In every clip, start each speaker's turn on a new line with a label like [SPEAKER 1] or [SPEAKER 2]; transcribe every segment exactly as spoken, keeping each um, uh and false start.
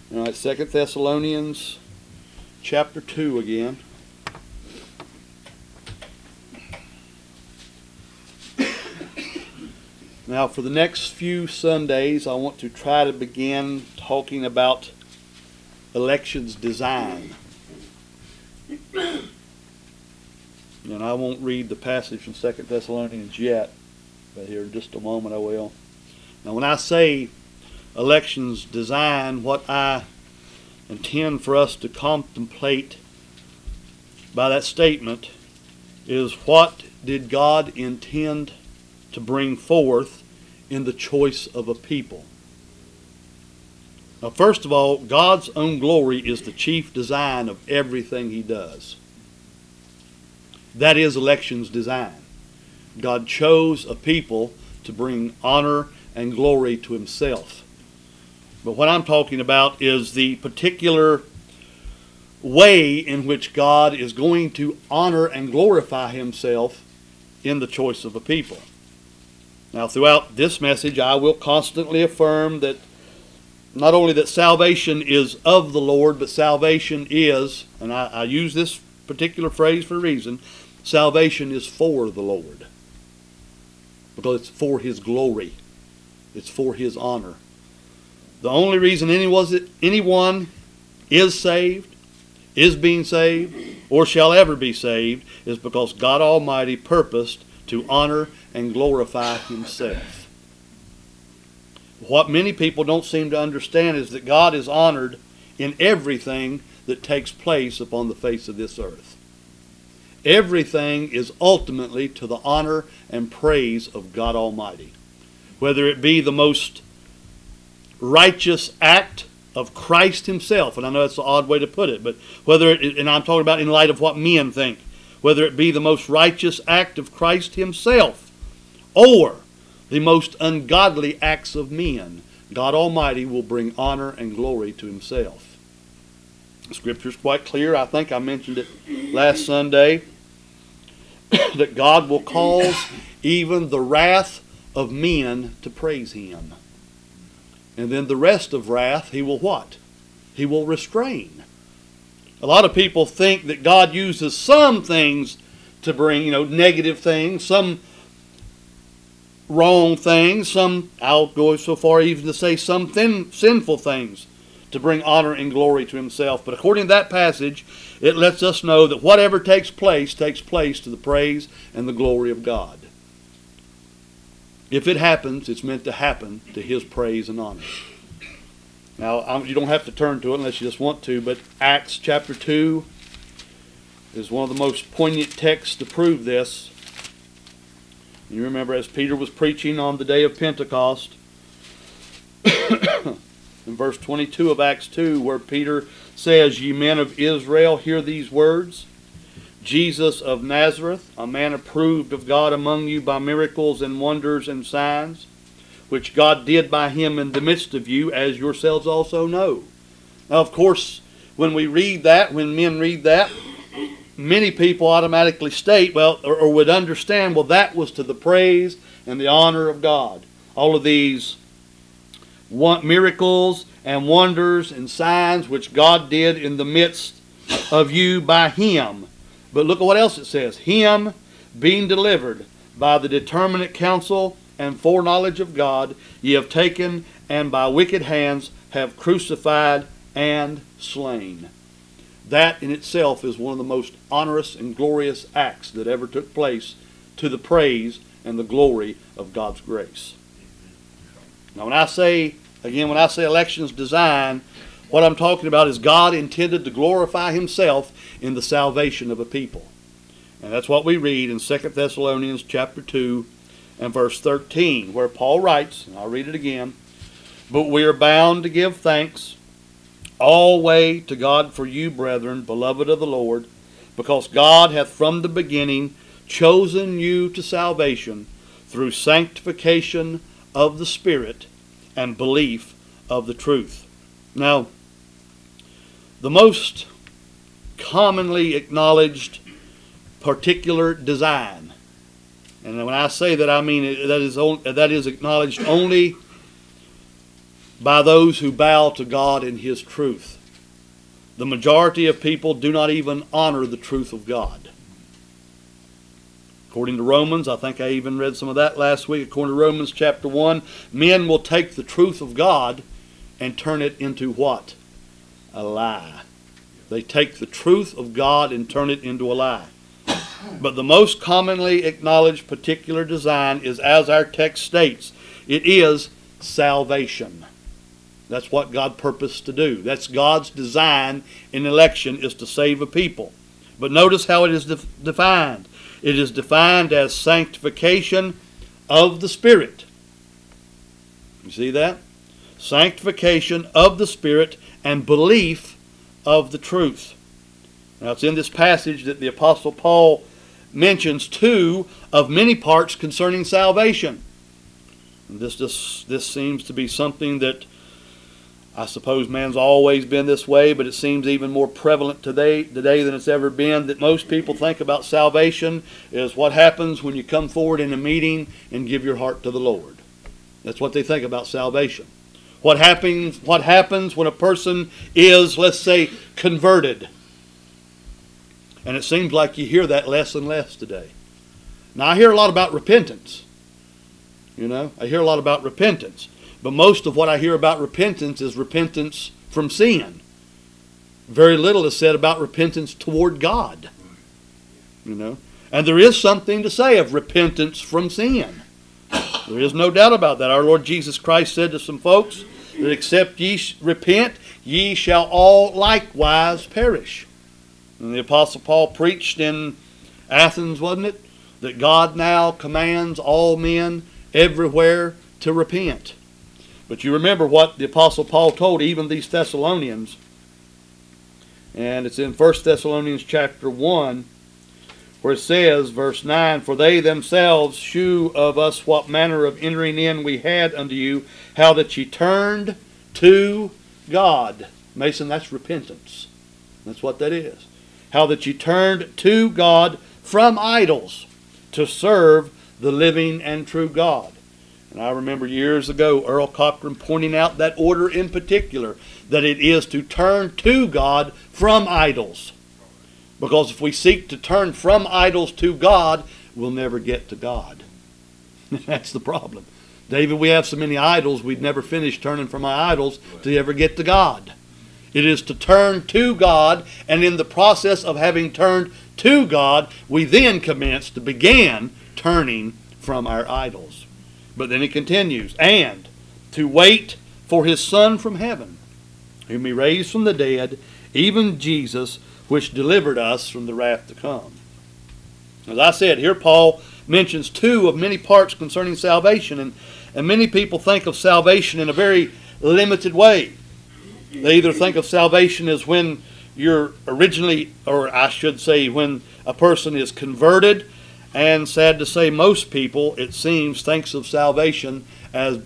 [SPEAKER 1] All right, Second Thessalonians chapter two again. Now, for the next few Sundays, I want to try to begin talking about election's design. And I won't read the passage from Second Thessalonians yet, but here in just a moment I will. Now, when I say election's design, what I intend for us to contemplate by that statement is, what did God intend to bring forth in the choice of a people? Now, first of all, God's own glory is the chief design of everything He does. That is election's design. God chose a people to bring honor and glory to Himself. But what I'm talking about is the particular way in which God is going to honor and glorify Himself in the choice of a people. Now, throughout this message, I will constantly affirm that not only that salvation is of the Lord, but salvation is, and I, I use this particular phrase for a reason, salvation is for the Lord. Because it's for His glory. It's for His honor. The only reason anyone is saved, is being saved, or shall ever be saved, is because God Almighty purposed to honor and glorify Himself. What many people don't seem to understand is that God is honored in everything that takes place upon the face of this earth. Everything is ultimately to the honor and praise of God Almighty. Whether it be the most righteous act of Christ Himself, and I know that's an odd way to put it, but whether it, and I'm talking about in light of what men think, whether it be the most righteous act of Christ Himself or the most ungodly acts of men, God Almighty will bring honor and glory to Himself. The Scripture is quite clear. I think I mentioned it last Sunday, that God will cause even the wrath of men to praise Him. And then the rest of wrath, He will what? He will restrain. A lot of people think that God uses some things to bring, you know, negative things, some wrong things, some, I'll go so far even to say some thin, sinful things to bring honor and glory to Himself. But according to that passage, it lets us know that whatever takes place, takes place to the praise and the glory of God. If it happens, it's meant to happen to His praise and honor. Now, you don't have to turn to it unless you just want to, but Acts chapter two is one of the most poignant texts to prove this. You remember, as Peter was preaching on the day of Pentecost, in verse twenty-two of Acts two, where Peter says, "Ye men of Israel, hear these words. Jesus of Nazareth, a man approved of God among you by miracles and wonders and signs, which God did by Him in the midst of you, as yourselves also know." Now, of course, when we read that, when men read that, many people automatically state, well, or, or would understand, well, that was to the praise and the honor of God. All of these miracles and wonders and signs which God did in the midst of you by Him. But look at what else it says. Him being delivered by the determinate counsel and foreknowledge of God, ye have taken, and by wicked hands have crucified and slain. That in itself is one of the most honorous and glorious acts that ever took place to the praise and the glory of God's grace. Now, when I say, again, when I say election's design, what I'm talking about is God intended to glorify Himself in the salvation of a people. And that's what we read in Second Thessalonians chapter two and verse thirteen, where Paul writes, and I'll read it again, "But we are bound to give thanks always to God for you, brethren, beloved of the Lord, because God hath from the beginning chosen you to salvation through sanctification of the Spirit and belief of the truth." Now, the most commonly acknowledged particular design, and when I say that, I mean that is, that is acknowledged only by those who bow to God in His truth. The majority of people do not even honor the truth of God. According to Romans, I think I even read some of that last week, according to Romans chapter one, men will take the truth of God and turn it into what? A lie. They take the truth of God and turn it into a lie. But the most commonly acknowledged particular design is, as our text states, it is salvation. That's what God purposed to do. That's God's design in election, is to save a people. But notice how it is def- defined. It is defined as sanctification of the Spirit. You see that? Sanctification of the Spirit and belief of the truth. Now it's in this passage that the Apostle Paul mentions two of many parts concerning salvation. This, this, this seems to be something that I suppose man's always been this way, but it seems even more prevalent today, today than it's ever been, that most people think about salvation is what happens when you come forward in a meeting and give your heart to the Lord. That's what they think about salvation. What happens, what happens when a person is, let's say, converted. And it seems like you hear that less and less today. Now, I hear a lot about repentance. You know, I hear a lot about repentance. But most of what I hear about repentance is repentance from sin. Very little is said about repentance toward God. You know, and there is something to say of repentance from sin. There is no doubt about that. Our Lord Jesus Christ said to some folks that except ye repent, ye shall all likewise perish. And the Apostle Paul preached in Athens, wasn't it? That God now commands all men everywhere to repent. But you remember what the Apostle Paul told even these Thessalonians. And it's in First Thessalonians chapter one, where it says, verse nine, for they themselves shew of us what manner of entering in we had unto you, how that ye turned to God. Mason, that's repentance. That's what that is. How that ye turned to God from idols to serve the living and true God. And I remember years ago Earl Cochran pointing out that order in particular, that it is to turn to God from idols. Because if we seek to turn from idols to God, we'll never get to God. That's the problem. David, we have so many idols, we'd never finish turning from our idols to ever get to God. It is to turn to God, and in the process of having turned to God, we then commence to begin turning from our idols. But then it continues, and to wait for His Son from heaven, whom He raised from the dead, even Jesus, which delivered us from the wrath to come. As I said, here Paul mentions two of many parts concerning salvation, and, and many people think of salvation in a very limited way. They either think of salvation as when you're originally, or I should say, when a person is converted, and sad to say, most people, it seems, thinks of salvation as,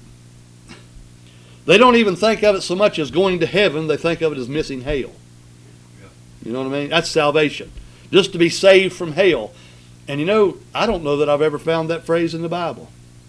[SPEAKER 1] they don't even think of it so much as going to heaven, they think of it as missing hell. You know what I mean? That's salvation. Just to be saved from hell. And you know, I don't know that I've ever found that phrase in the Bible.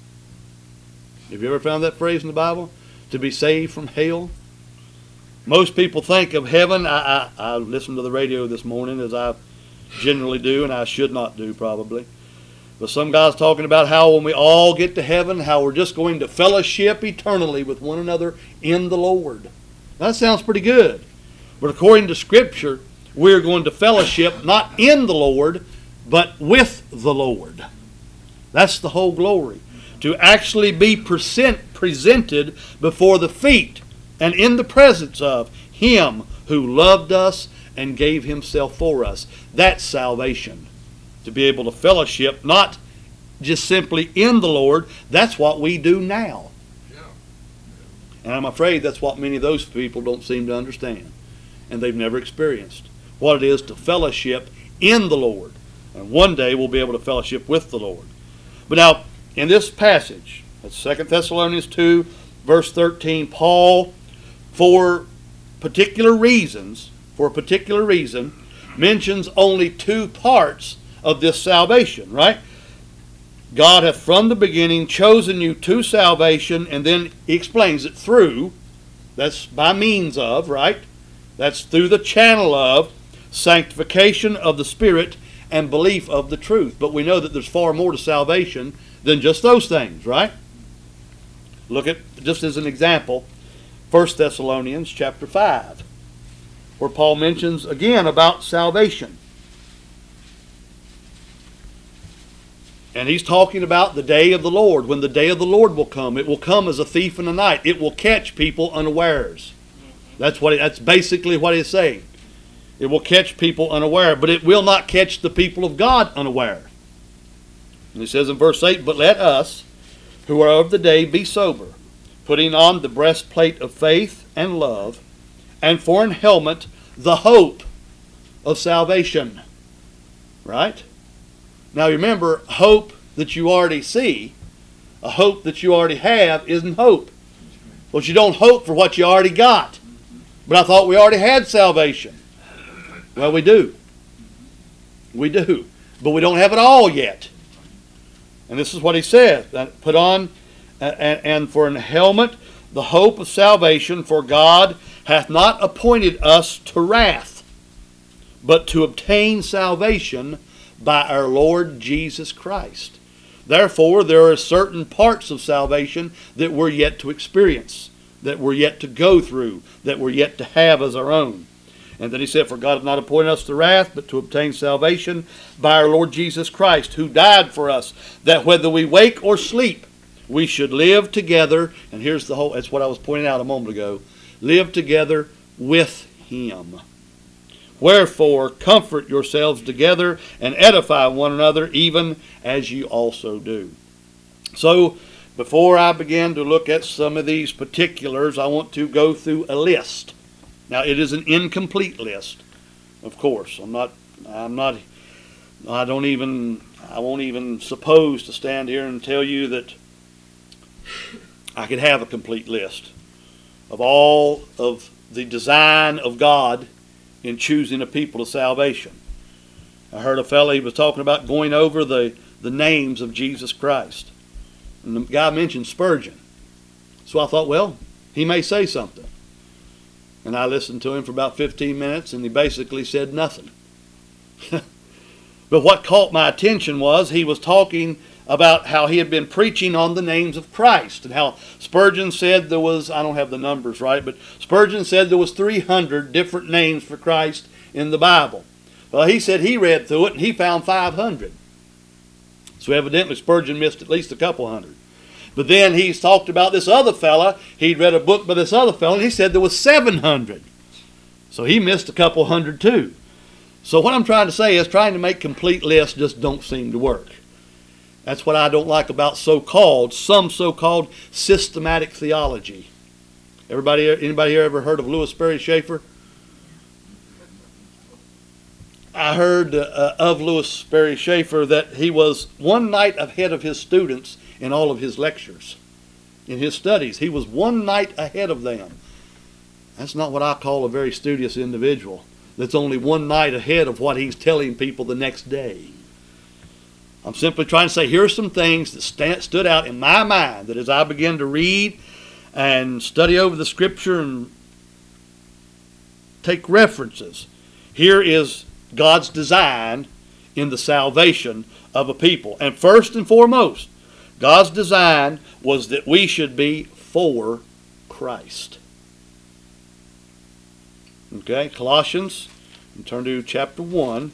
[SPEAKER 1] Have you ever found that phrase in the Bible? To be saved from hell? Most people think of heaven. I, I, I listened to the radio this morning, as I generally do, and I should not do probably. But some guy's talking about how when we all get to heaven, how we're just going to fellowship eternally with one another in the Lord. That sounds pretty good. But according to Scripture, we're going to fellowship not in the Lord, but with the Lord. That's the whole glory. To actually be present, presented before the feet and in the presence of Him who loved us and gave Himself for us. That's salvation. To be able to fellowship, not just simply in the Lord. That's what we do now. And I'm afraid that's what many of those people don't seem to understand. And they've never experienced what it is to fellowship in the Lord. And one day we'll be able to fellowship with the Lord. But now, in this passage, that's Second Thessalonians two, verse thirteen, Paul, for particular reasons, for a particular reason, mentions only two parts of this salvation, right? God hath from the beginning chosen you to salvation, and then he explains it through That's by means of, right? That's through the channel of sanctification of the Spirit and belief of the truth. But we know that there's far more to salvation than just those things, right? Look at, just as an example, First Thessalonians chapter five, where Paul mentions again about salvation. And he's talking about the day of the Lord, when the day of the Lord will come. It will come as a thief in the night. It will catch people unawares. That's what. It, that's basically what he's saying. It will catch people unaware, but it will not catch the people of God unaware. And he says in verse eight, "But let us, who are of the day, be sober, putting on the breastplate of faith and love, and for an helmet the hope of salvation." Right? Now remember, hope that you already see, a hope that you already have, isn't hope. Well, you don't hope for what you already got. But I thought we already had salvation. Well, we do. We do. But we don't have it all yet. And this is what he says. Put on, and, and for an helmet, the hope of salvation, for God hath not appointed us to wrath, but to obtain salvation by our Lord Jesus Christ. Therefore, there are certain parts of salvation that we're yet to experience, that we're yet to go through, that we're yet to have as our own. And then he said, "For God hath not appointed us to wrath, but to obtain salvation by our Lord Jesus Christ, who died for us, that whether we wake or sleep, we should live together." And here's the whole, that's what I was pointing out a moment ago. Live together with Him. "Wherefore, comfort yourselves together and edify one another, even as you also do." So, before I begin to look at some of these particulars, I want to go through a list. Now, it is an incomplete list, of course. I'm not, I'm not, I don't even, I won't even suppose to stand here and tell you that I could have a complete list of all of the design of God in choosing a people to salvation. I heard a fellow, he was talking about going over the, the names of Jesus Christ. And the guy mentioned Spurgeon. So I thought, well, he may say something. And I listened to him for about fifteen minutes, and he basically said nothing. But what caught my attention was he was talking about how he had been preaching on the names of Christ, and how Spurgeon said there was, I don't have the numbers right, but Spurgeon said there was three hundred different names for Christ in the Bible. Well, he said he read through it and he found five hundred. So evidently Spurgeon missed at least a couple hundred. But then he's talked about this other fella. He'd read a book by this other fella, and he said there was seven hundred. So he missed a couple hundred too. So what I'm trying to say is trying to make complete lists just don't seem to work. That's what I don't like about so-called, some so-called systematic theology. Everybody, anybody here ever heard of Lewis Sperry Chafer? I heard uh, of Lewis Sperry Chafer that he was one night ahead of his students in all of his lectures, in his studies. He was one night ahead of them. That's not what I call a very studious individual, that's only one night ahead of what he's telling people the next day. I'm simply trying to say, here are some things that stand, stood out in my mind, that as I began to read and study over the Scripture and take references, here is God's design in the salvation of a people. And first and foremost, God's design was that we should be for Christ. Okay, Colossians, and turn to chapter one.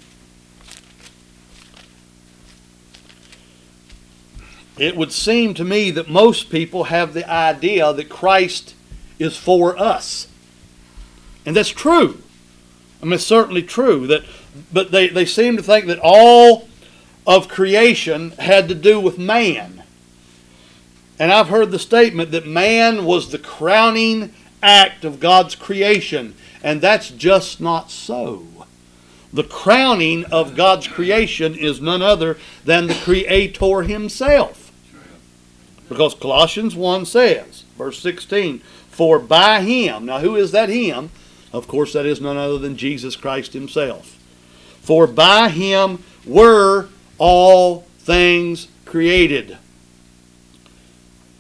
[SPEAKER 1] It would seem to me that most people have the idea that Christ is for us. And that's true. I mean, it's certainly true. That, but they, they seem to think that all of creation had to do with man. And I've heard the statement that man was the crowning act of God's creation. And that's just not so. The crowning of God's creation is none other than the Creator Himself. Because Colossians one says, verse sixteen, "For by Him," now who is that Him? Of course, that is none other than Jesus Christ Himself. "For by Him were all things created."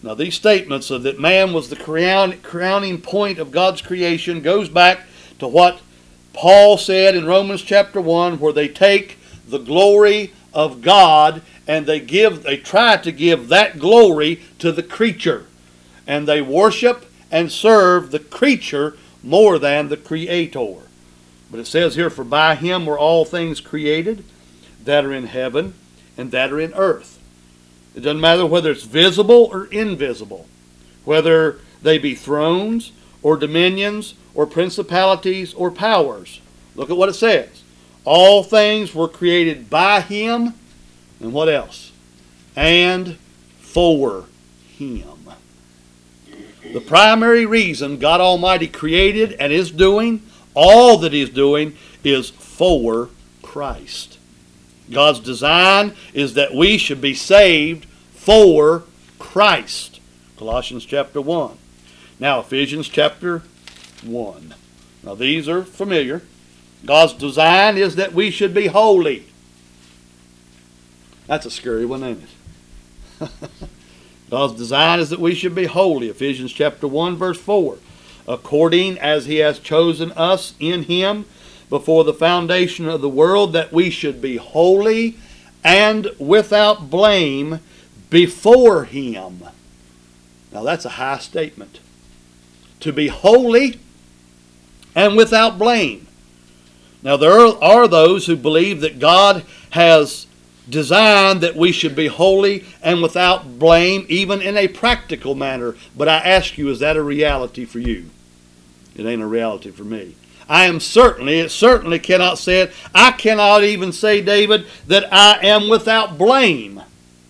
[SPEAKER 1] Now these statements of that man was the crown, crowning point of God's creation goes back to what Paul said in Romans chapter one, where they take the glory of God and they give, they try to give that glory to the creature. And they worship and serve the creature more than the Creator. But it says here, for by him were all things created that are in heaven and that are in earth. It doesn't matter whether it's visible or invisible, whether they be thrones or dominions or principalities or powers. Look at what it says. All things were created by him, and what else? And for him. The primary reason God Almighty created and is doing, all that He is doing, is for Christ. God's design is that we should be saved for Christ. Colossians chapter one. Now Ephesians chapter one. Now these are familiar. God's design is that we should be holy. That's a scary one, ain't it? God's design is that we should be holy. Ephesians chapter one verse four. According as He has chosen us in Him before the foundation of the world, that we should be holy and without blame before Him. Now that's a high statement. To be holy and without blame. Now there are those who believe that God has designed that we should be holy and without blame, even in a practical manner. But I ask you, is that a reality for you? It ain't a reality for me. I am certainly, it certainly cannot say it. I cannot even say, David, that I am without blame,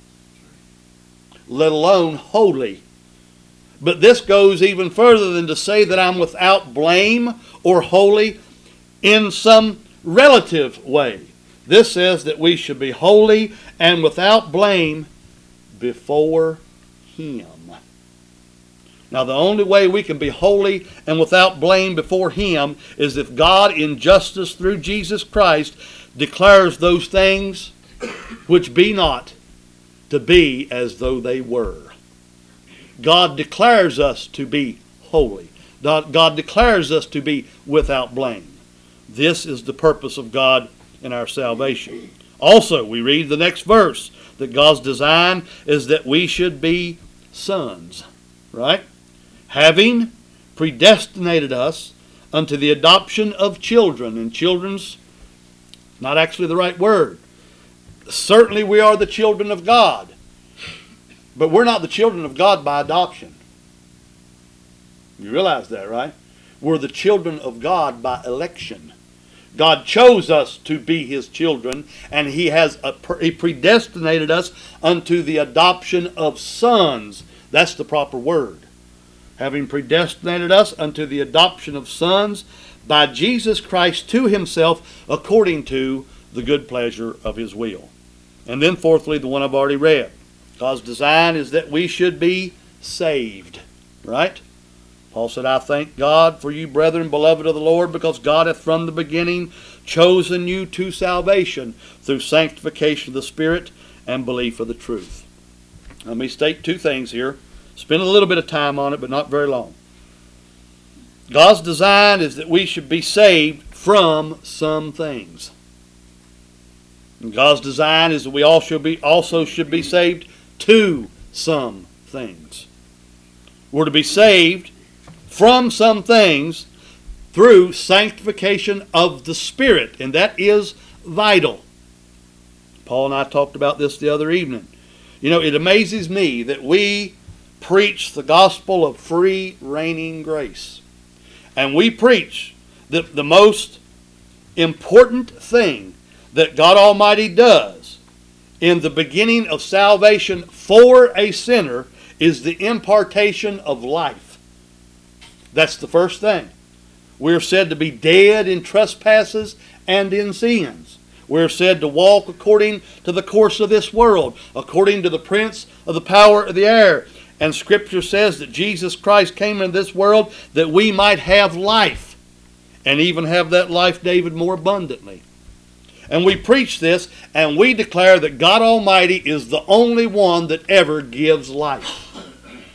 [SPEAKER 1] let alone holy. But this goes even further than to say that I'm without blame or holy in some relative way. This says that we should be holy and without blame before Him. Now the only way we can be holy and without blame before Him is if God in justice through Jesus Christ declares those things which be not to be as though they were. God declares us to be holy. God declares us to be without blame. This is the purpose of God in our salvation. Also, we read the next verse that God's design is that we should be sons, right? Having predestinated us unto the adoption of children. And children's not actually the right word. Certainly we are the children of God. But we're not the children of God by adoption. You realize that, right? We're the children of God by election. God chose us to be His children, and He has a, He predestinated us unto the adoption of sons. That's the proper word. Having predestinated us unto the adoption of sons by Jesus Christ to Himself, according to the good pleasure of His will. And then fourthly, the one I've already read. God's design is that we should be saved. Right? Paul said, I thank God for you, brethren, beloved of the Lord, because God hath from the beginning chosen you to salvation through sanctification of the Spirit and belief of the truth. Let me state two things here. Spend a little bit of time on it, but not very long. God's design is that we should be saved from some things. And God's design is that we all should be, also should be saved to some things. We're to be saved from some things through sanctification of the Spirit, and that is vital. Paul and I talked about this the other evening. You know, it amazes me that we preach the gospel of free reigning grace. And we preach that the most important thing that God Almighty does in the beginning of salvation for a sinner is the impartation of life. That's the first thing. We're said to be dead in trespasses and in sins. We're said to walk according to the course of this world, according to the prince of the power of the air. And Scripture says that Jesus Christ came into this world that we might have life, and even have that life, David, more abundantly. And we preach this, and we declare that God Almighty is the only one that ever gives life.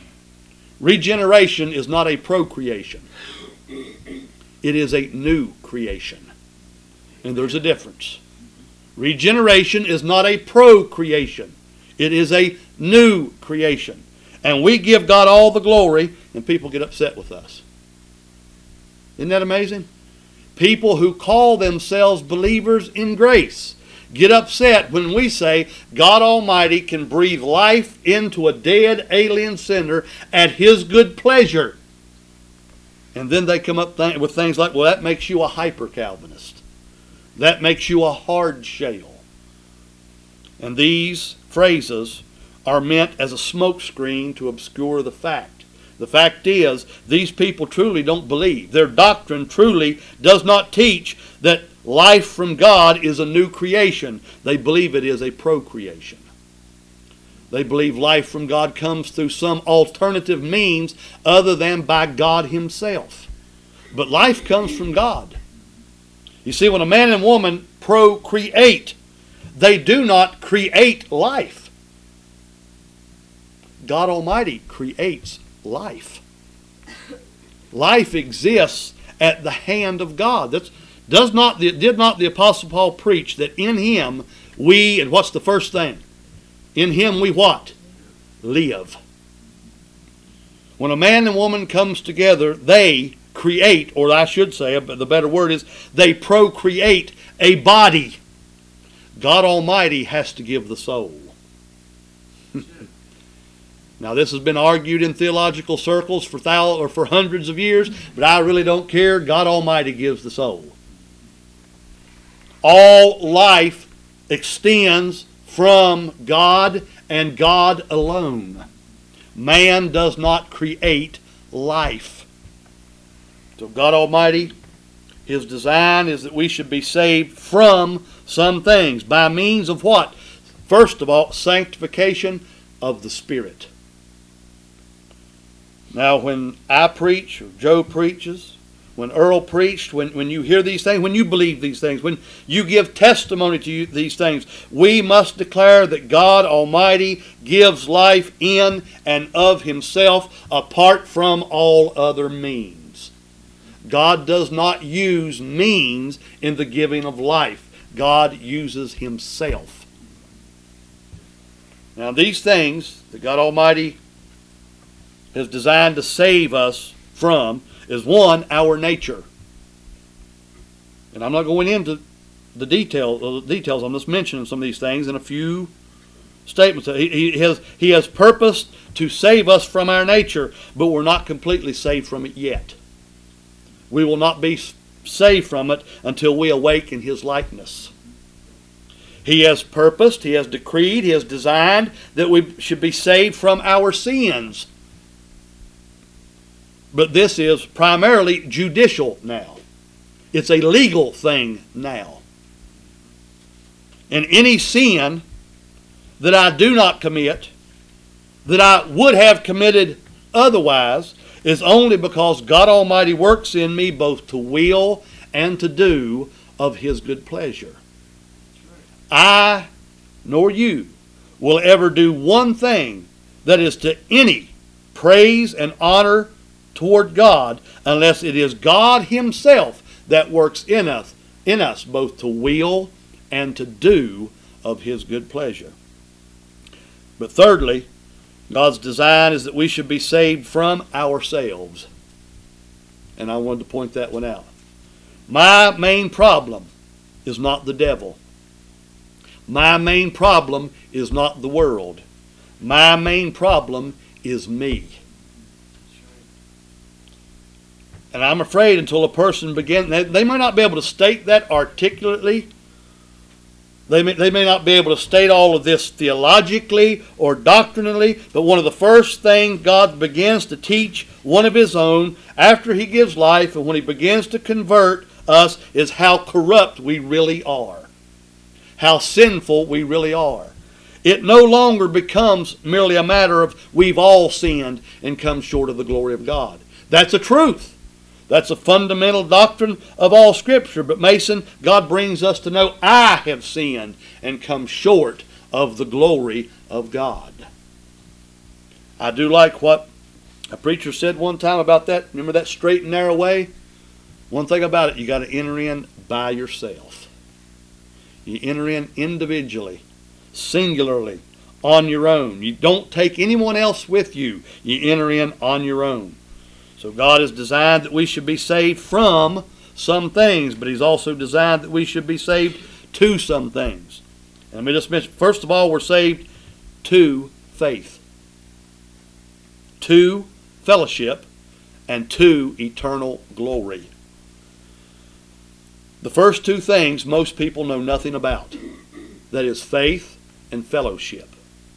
[SPEAKER 1] Regeneration is not a procreation. It is a new creation. And there's a difference. Regeneration is not a procreation. It is a new creation. And we give God all the glory, and people get upset with us. Isn't that amazing? People who call themselves believers in grace get upset when we say God Almighty can breathe life into a dead alien sinner at His good pleasure. And then they come up th- with things like, well, that makes you a hyper-Calvinist. That makes you a hard shell. And these phrases are meant as a smokescreen to obscure the fact. The fact is, these people truly don't believe. Their doctrine truly does not teach that life from God is a new creation. They believe it is a procreation. They believe life from God comes through some alternative means other than by God Himself. But life comes from God. You see, when a man and woman procreate, they do not create life. God Almighty creates life. Life exists at the hand of God. That's, does not the, did not the Apostle Paul preach that in Him we, and what's the first thing? In Him we what? Live. When a man and woman comes together, they create, or I should say, the better word is, they procreate a body. God Almighty has to give the soul. Now, this has been argued in theological circles for thousands or for hundreds of years, but I really don't care. God Almighty gives the soul. All life extends from God and God alone. Man does not create life. So God Almighty, His design is that we should be saved from some things. By means of what? First of all, sanctification of the Spirit. Now, when I preach, or Joe preaches, when Earl preached, when, when you hear these things, when you believe these things, when you give testimony to you, these things, we must declare that God Almighty gives life in and of Himself apart from all other means. God does not use means in the giving of life. God uses Himself. Now, these things that God Almighty is designed to save us from is, one, our nature. And I'm not going into the detail, the details. I'm just mentioning some of these things in a few statements. He, he, has, he has purposed to save us from our nature, but we're not completely saved from it yet. We will not be saved from it until we awake in His likeness. He has purposed, He has decreed, He has designed that we should be saved from our sins. But this is primarily judicial now. It's a legal thing now. And any sin that I do not commit, that I would have committed otherwise, is only because God Almighty works in me both to will and to do of His good pleasure. I, nor you, will ever do one thing that is to any praise and honor toward God unless it is God Himself that works in us, in us both to will and to do of His good pleasure. But thirdly, God's design is that we should be saved from ourselves. And I wanted to point that one out. My main problem is not the devil. My main problem is not the world. My main problem is me. And I'm afraid until a person begins, they, they might not be able to state that articulately. They may, they may not be able to state all of this theologically or doctrinally, but one of the first things God begins to teach one of His own after He gives life and when He begins to convert us is how corrupt we really are. How sinful we really are. It no longer becomes merely a matter of we've all sinned and come short of the glory of God. That's a truth. That's a fundamental doctrine of all Scripture. But Mason, God brings us to know I have sinned and come short of the glory of God. I do like what A preacher said one time about that, remember that straight and narrow way? One thing about it, you got to enter in by yourself. You enter in individually, singularly, on your own. You don't take anyone else with you. You enter in on your own. So God has designed that we should be saved from some things, but He's also designed that we should be saved to some things. And let me just mention, first of all, we're saved to faith, to fellowship, and to eternal glory. The first two things most people know nothing about. That is faith and fellowship.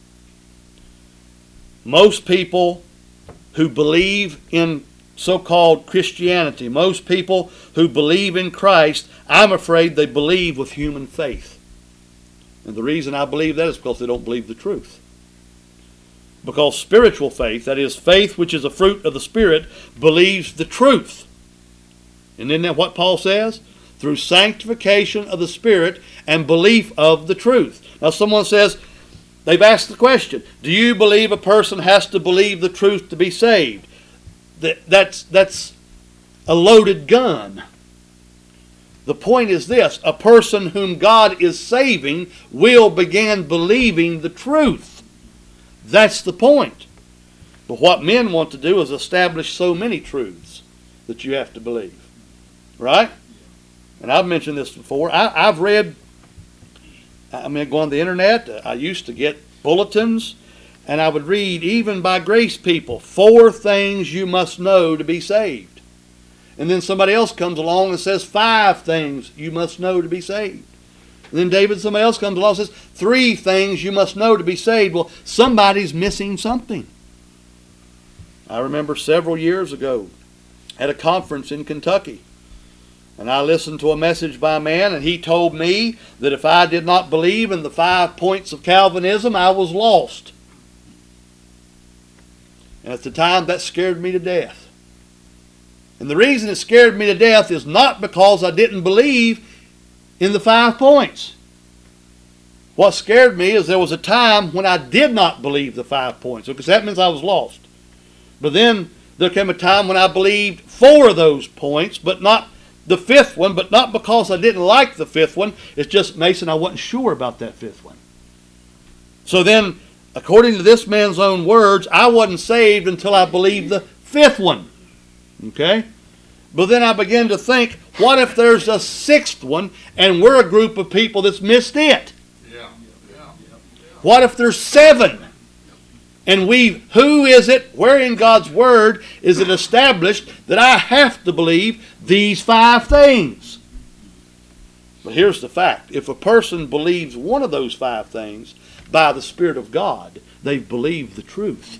[SPEAKER 1] Most people who believe in so-called Christianity, most people who believe in Christ, I'm afraid they believe with human faith. And the reason I believe that is because they don't believe the truth. Because spiritual faith, that is faith which is a fruit of the Spirit, believes the truth. And isn't that what Paul says? Through sanctification of the Spirit and belief of the truth. Now someone says, they've asked the question, do you believe a person has to believe the truth to be saved? That, that's, that's a loaded gun. The point is this, a person whom God is saving will begin believing the truth. That's the point. But what men want to do is establish so many truths that you have to believe. Right? And I've mentioned this before. I, I've read, I mean, go on the internet. I used to get bulletins, and I would read, even by grace people, four things you must know to be saved. And then somebody else comes along and says five things you must know to be saved. And then David, somebody else comes along and says three things you must know to be saved. Well, somebody's missing something. I remember several years ago at a conference in Kentucky. And I listened to a message by a man, and he told me that if I did not believe in the five points of Calvinism, I was lost. And at the time, that scared me to death. And the reason it scared me to death is not because I didn't believe in the five points. What scared me is there was a time when I did not believe the five points, because that means I was lost. But then there came a time when I believed four of those points, but not the fifth one, but not because I didn't like the fifth one. It's just, Mason, I wasn't sure about that fifth one. So then, according to this man's own words, I wasn't saved until I believed the fifth one. Okay? But then I began to think, what if there's a sixth one and we're a group of people that's missed it?
[SPEAKER 2] Yeah. Yeah.
[SPEAKER 1] What if there's seven? And we, who is it, where in God's Word is it established that I have to believe these five things? But here's the fact. If a person believes one of those five things by the Spirit of God, they've believed the truth.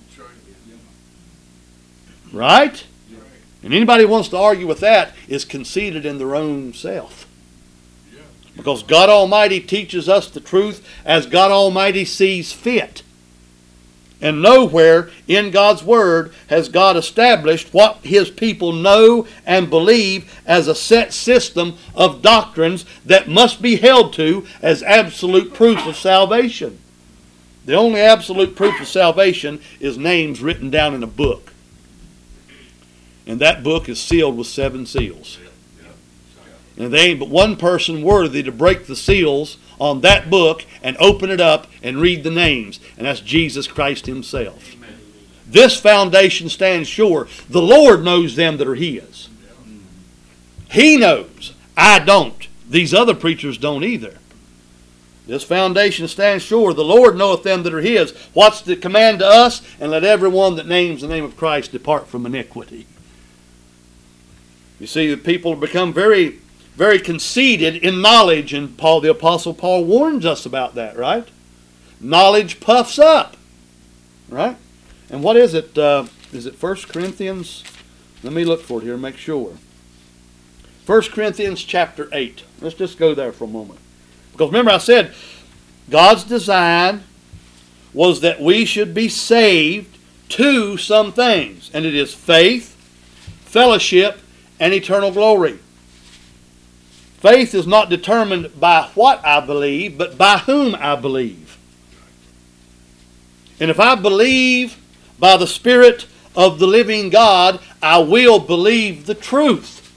[SPEAKER 1] Right? And anybody who wants to argue with that is conceited in their own self. Because God Almighty teaches us the truth as God Almighty sees fit. And nowhere in God's Word has God established what His people know and believe as a set system of doctrines that must be held to as absolute proof of salvation. The only absolute proof of salvation is names written down in a book. And that book is sealed with seven seals. And there ain't but one person worthy to break the seals on that book and open it up and read the names. And that's Jesus Christ Himself. Amen. This foundation stands sure. The Lord knows them that are His. He knows. I don't. These other preachers don't either. This foundation stands sure. The Lord knoweth them that are His. What's the command to us? And let everyone that names the name of Christ depart from iniquity. You see, the people have become very... very conceited in knowledge, and Paul, the Apostle Paul, warns us about that, right? Knowledge puffs up, right? And what is it? Uh, is it First Corinthians? Let me look for it here and make sure. First Corinthians chapter eight. Let's just go there for a moment. Because remember I said, God's design was that we should be saved to some things. And it is faith, fellowship, and eternal glory. Faith is not determined by what I believe, but by whom I believe. And if I believe by the Spirit of the living God, I will believe the truth.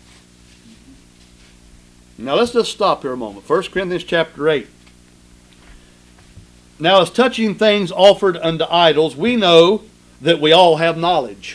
[SPEAKER 1] Now let's just stop here a moment. First Corinthians chapter eight. Now as touching things offered unto idols, we know that we all have knowledge.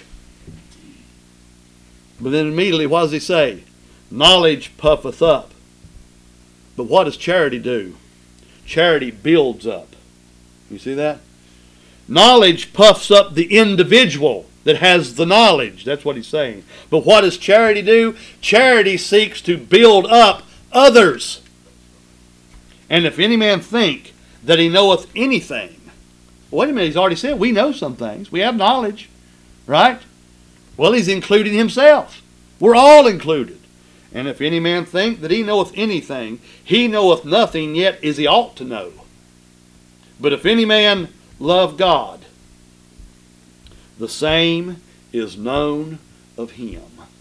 [SPEAKER 1] But then immediately what does he say? Knowledge puffeth up. But what does charity do? Charity builds up. You see that? Knowledge puffs up the individual that has the knowledge. That's what he's saying. But what does charity do? Charity seeks to build up others. And if any man think that he knoweth anything, wait a minute, he's already said we know some things. We have knowledge, right? Well, he's including himself. We're all included. And if any man think that he knoweth anything, he knoweth nothing yet as he ought to know. But if any man love God, the same is known of him.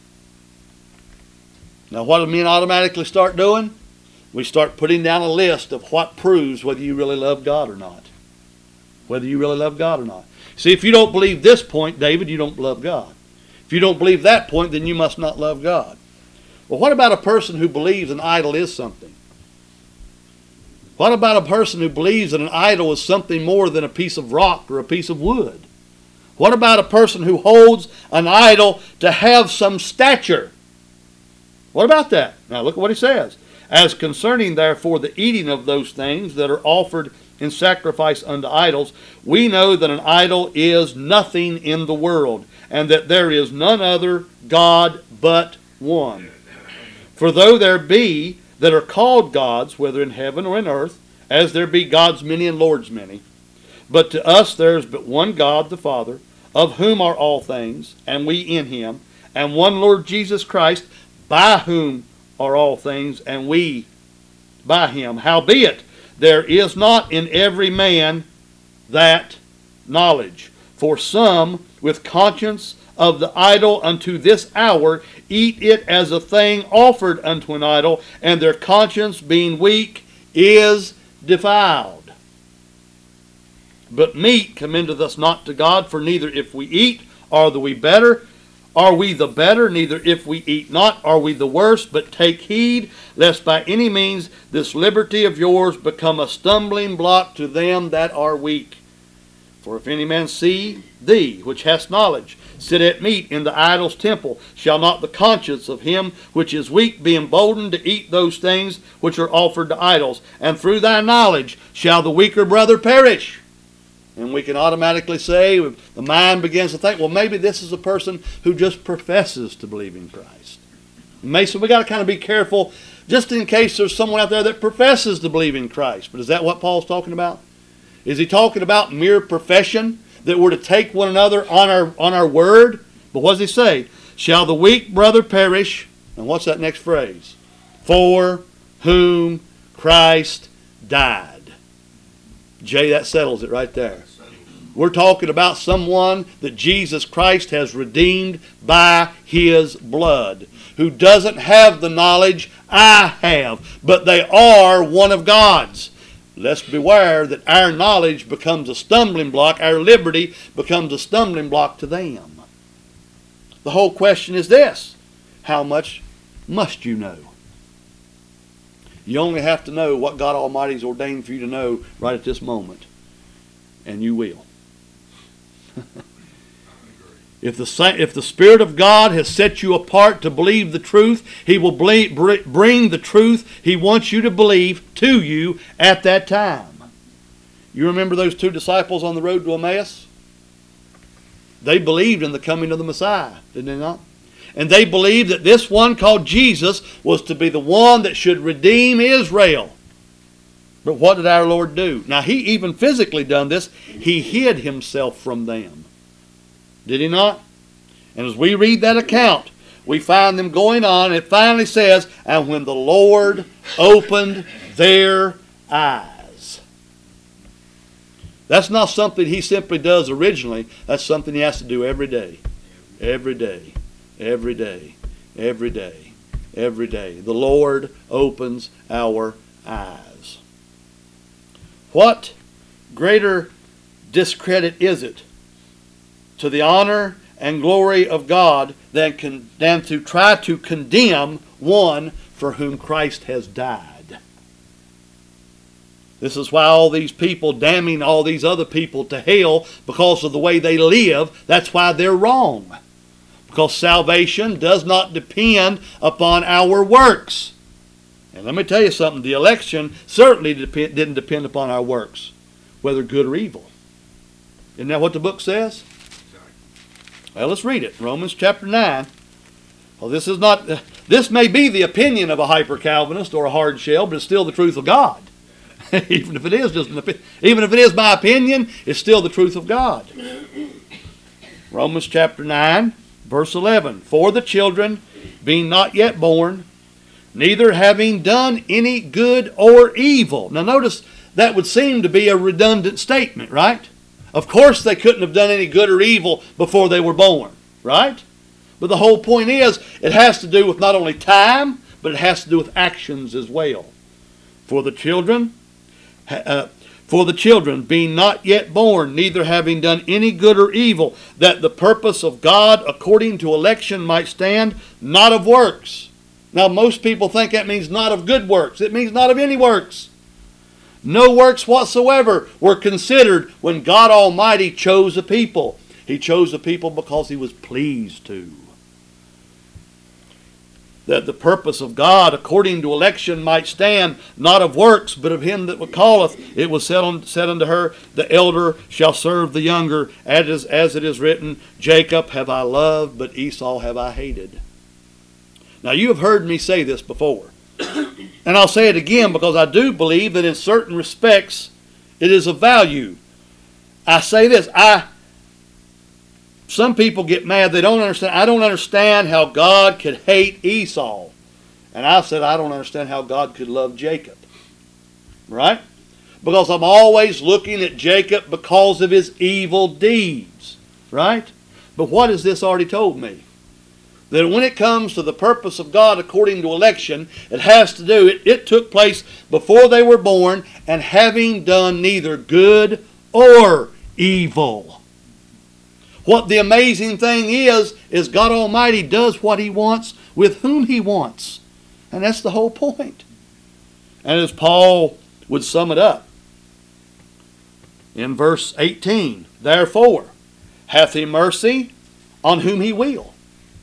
[SPEAKER 1] Now what do men automatically start doing? We start putting down a list of what proves whether you really love God or not. Whether you really love God or not. See, if you don't believe this point, David, you don't love God. If you don't believe that point, then you must not love God. Well, what about a person who believes an idol is something? What about a person who believes that an idol is something more than a piece of rock or a piece of wood? What about a person who holds an idol to have some stature? What about that? Now look at what he says. As concerning therefore the eating of those things that are offered in sacrifice unto idols, we know that an idol is nothing in the world, and that there is none other God but one. For though there be that are called gods, whether in heaven or in earth, as there be gods many and lords many, but to us there is but one God, the Father, of whom are all things, and we in him, and one Lord Jesus Christ, by whom are all things, and we by him. Howbeit, there is not in every man that knowledge. For some, with conscience of the idol unto this hour, eat it as a thing offered unto an idol, and their conscience being weak is defiled. But meat commendeth us not to God, for neither if we eat are the we better, are we the better, neither if we eat not are we the worse, but take heed, lest by any means this liberty of yours become a stumbling block to them that are weak. For if any man see thee, which hast knowledge, sit at meat in the idol's temple, shall not the conscience of him which is weak be emboldened to eat those things which are offered to idols? And through thy knowledge shall the weaker brother perish. And we can automatically say, the mind begins to think, well, maybe this is a person who just professes to believe in Christ. Mason, we got to kind of be careful, just in case there's someone out there that professes to believe in Christ. But is that what Paul's talking about? Is he talking about mere profession, that we're to take one another on our on our word? But what does he say? Shall the weak brother perish? And what's that next phrase? For whom Christ died. Jay, that settles it right there. We're talking about someone that Jesus Christ has redeemed by his blood, who doesn't have the knowledge I have, but they are one of God's. Let's beware that our knowledge becomes a stumbling block, our liberty becomes a stumbling block to them. The whole question is this: how much must you know? You only have to know what God Almighty has ordained for you to know right at this moment. And you will. If the, if the Spirit of God has set you apart to believe the truth, He will bring the truth He wants you to believe to you at that time. You remember those two disciples on the road to Emmaus? They believed in the coming of the Messiah, did they not? And they believed that this one called Jesus was to be the one that should redeem Israel. But what did our Lord do? Now, He even physically done this. He hid Himself from them. Did He not? And as we read that account, we find them going on. It finally says, and when the Lord opened their eyes. That's not something He simply does originally. That's something He has to do every day. Every day. Every day. Every day. Every day. The Lord opens our eyes. What greater discredit is it to the honor and glory of God than, con, than to try to condemn one for whom Christ has died. This is why all these people damning all these other people to hell because of the way they live, that's why they're wrong. Because salvation does not depend upon our works. And let me tell you something, the election certainly depend, didn't depend upon our works, whether good or evil. Isn't that what the book says? Well, let's read it. Romans chapter nine. Well, this is not, uh, this may be the opinion of a hyper-Calvinist or a hard shell, but it's still the truth of God. even if it is just an opinion, even if it is my opinion, it's still the truth of God. Romans chapter nine, verse eleven. For the children, being not yet born, neither having done any good or evil. Now notice, that would seem to be a redundant statement, right? Of course they couldn't have done any good or evil before they were born, right? But the whole point is, it has to do with not only time, but it has to do with actions as well. For the children, uh, for the children, being not yet born, neither having done any good or evil, that the purpose of God according to election might stand, not of works. Now most people think that means not of good works. It means not of any works. No works whatsoever were considered when God Almighty chose a people. He chose a people because He was pleased to. That the purpose of God according to election might stand, not of works, but of Him that calleth. It was said, on, said unto her, the elder shall serve the younger, as, as it is written, Jacob have I loved, but Esau have I hated. Now you have heard me say this before. And I'll say it again because I do believe that in certain respects it is of value. I say this, I some people get mad, they don't understand. I don't understand how God could hate Esau. And I said I don't understand how God could love Jacob. Right? Because I'm always looking at Jacob because of his evil deeds. Right? But what has this already told me? That when it comes to the purpose of God according to election, it has to do, it, it took place before they were born and having done neither good or evil. What the amazing thing is, is God Almighty does what He wants with whom He wants. And that's the whole point. And as Paul would sum it up in verse eighteen, therefore hath He mercy on whom He will.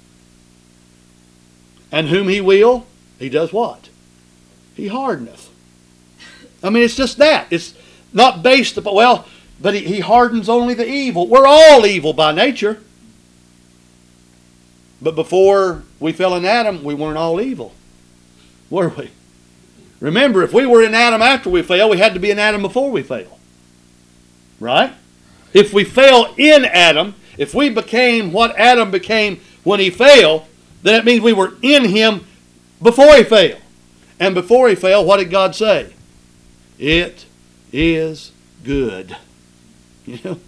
[SPEAKER 1] And whom He will, He does what? He hardeneth. I mean, it's just that. It's not based upon, well, but he, he hardens only the evil. We're all evil by nature. But before we fell in Adam, we weren't all evil. Were we? Remember, if we were in Adam after we fell, we had to be in Adam before we fell. Right? If we fell in Adam, if we became what Adam became when he fell, then it means we were in him before he fell. And before he fell, what did God say? It is good. You know?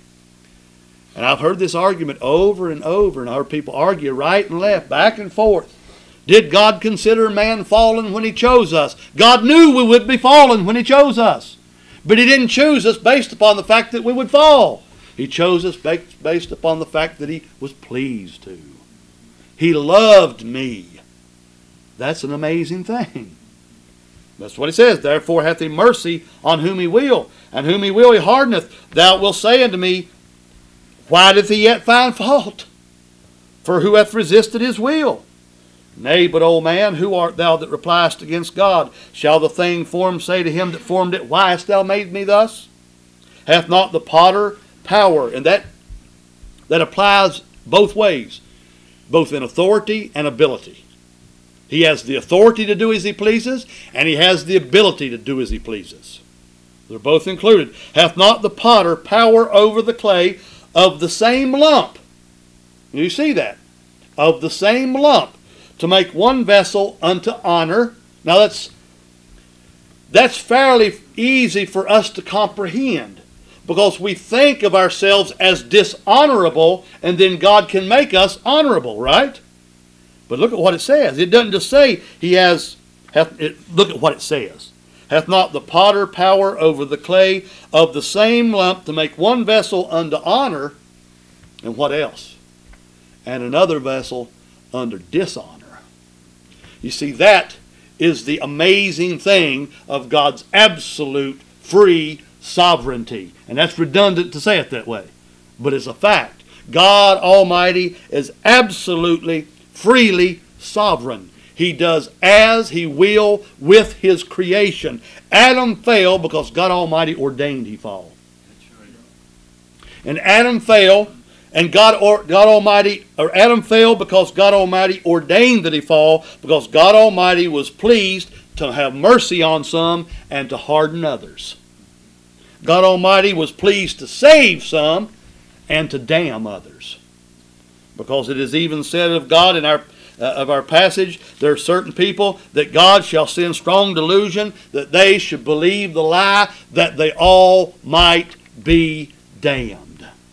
[SPEAKER 1] And I've heard this argument over and over, and I heard people argue right and left, back and forth. Did God consider man fallen when He chose us? God knew we would be fallen when He chose us. But He didn't choose us based upon the fact that we would fall. He chose us based upon the fact that He was pleased to. He loved me. That's an amazing thing. That's what He says. Therefore hath He mercy on whom He will, and whom He will He hardeneth. Thou wilt say unto me, why doth He yet find fault? For who hath resisted His will? Nay, but, O man, who art thou that repliest against God? Shall the thing formed say to him that formed it, why hast thou made me thus? Hath not the potter power? And that, that applies both ways, both in authority and ability. He has the authority to do as He pleases, and He has the ability to do as He pleases. They're both included. Hath not the potter power over the clay of the same lump? You see that? Of the same lump, to make one vessel unto honor. Now that's, that's fairly easy for us to comprehend, because we think of ourselves as dishonorable, and then God can make us honorable, right? But look at what it says. It doesn't just say He has, hath, it, look at what it says. Hath not the potter power over the clay of the same lump to make one vessel unto honor? And what else? and another vessel under dishonor. You see, that is the amazing thing of God's absolute free sovereignty. And that's redundant to say it that way, but it's a fact. God Almighty is absolutely, freely sovereign. He does as He will with His creation. Adam fell because God Almighty ordained he fall. And Adam fell, and God, or, God Almighty, or Adam fell because God Almighty ordained that he fall, because God Almighty was pleased to have mercy on some and to harden others. God Almighty was pleased to save some and to damn others. Because it is even said of God in our uh, of our passage, there are certain people that God shall send strong delusion that they should believe the lie, that they all might be damned.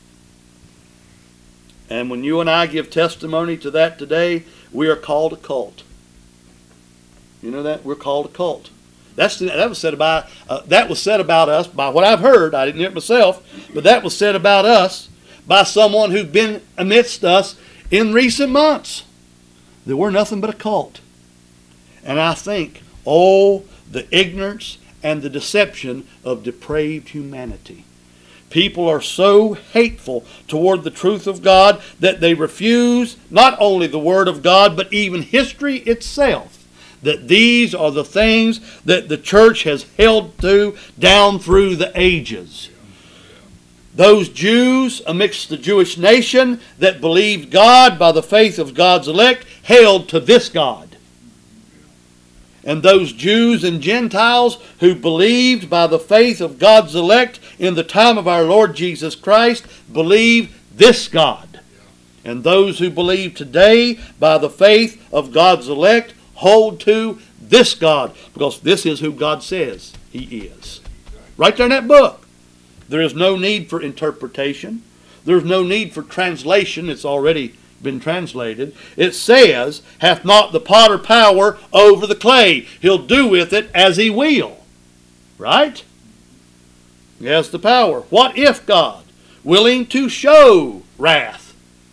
[SPEAKER 1] And when you and I give testimony to that today, we are called a cult. You know that? We're called a cult. That's that was said about uh, that was said about us by what I've heard. I didn't hear it myself, but that was said about us by someone who's been amidst us in recent months. That we're nothing but a cult. And I think, oh, the ignorance and the deception of depraved humanity. People are so hateful toward the truth of God that they refuse not only the Word of God, but even history itself. That these are the things that the church has held to down through the ages. Those Jews amidst the Jewish nation that believed God by the faith of God's elect held to this God. And those Jews and Gentiles who believed by the faith of God's elect in the time of our Lord Jesus Christ believe this God. And those who believe today by the faith of God's elect hold to this God, because this is who God says He is. Right there in that book. There is no need for interpretation. There's no need for translation. It's already been translated. It says, hath not the potter power over the clay? He'll do with it as he will. Right? He has the power. What if God, willing to show wrath?